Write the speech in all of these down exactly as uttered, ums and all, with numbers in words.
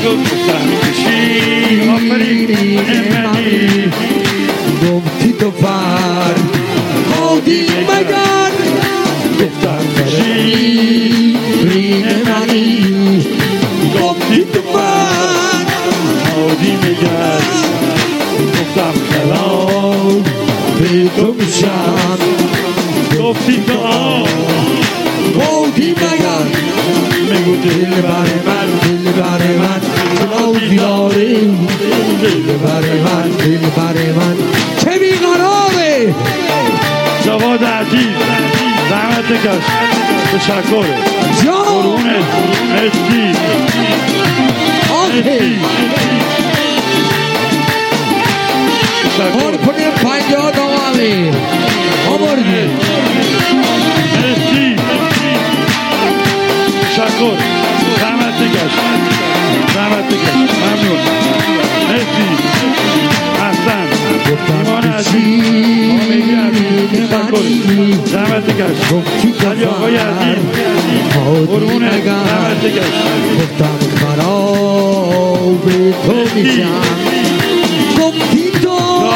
شد گفتم شیرین منی گفتی تو فرهادی مگر گفتم شیرین منی گفتی تو فرهادی مگر گفتم خلال به تو میشم گفتی تو آهادی مگر بگو دل بر من دل بر من چنازی داره دل بر من دل بر من چه بیقراره جواد عزیز زحمت کش تشکر قربونت مرسی مرسی کار کنیم پنجاه دوامه آمردیم مرسی تشکر زحمت کش زحمت کش ممنون مرسی احسن ایمان عزیز آمیدی عزیز تشکر زحمت کش علی آقای عزیز قربونت زحمت کش گفتم خراب تو میشم گفتی تو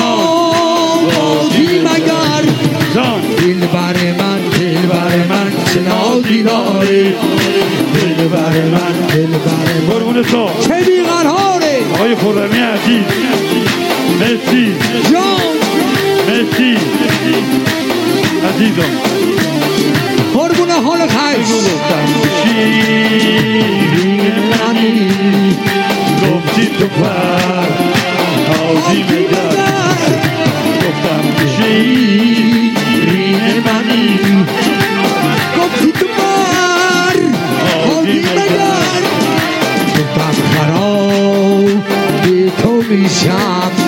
آبادی مگر دل بر من دل بر من چه نازی داره دل بر من دل بر من قربون تو چه بیقراره آقای خرمی عزیز مرسی جان مرسی عزیزم قربون حال خیش گفتم شیرین منی گفتی تو فرهادی مگر گفتم شیرین منی گفتی تو فرهادی مگر گفتم خراب به تو میشم